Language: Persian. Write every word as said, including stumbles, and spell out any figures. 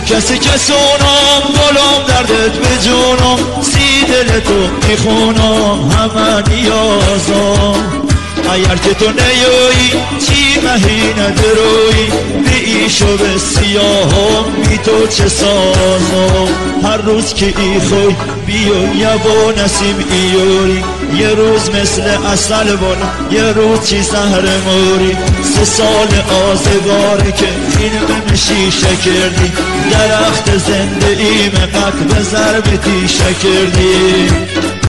کسی کسونم گلم دردت به جونم سی دل تو میخونم همه نیازم اگر که تو نیایی چی مهی ندروی به ایشو به سیاهم بی تو چه سازم هر روز که ای خوی بیو یا با نسیم ایوری یه روز مثل اصل بون یه روز چی زهر موری سه سال آزگاره که این بمشی شکردی درخت زنده ایم قد به ضربتی شکردی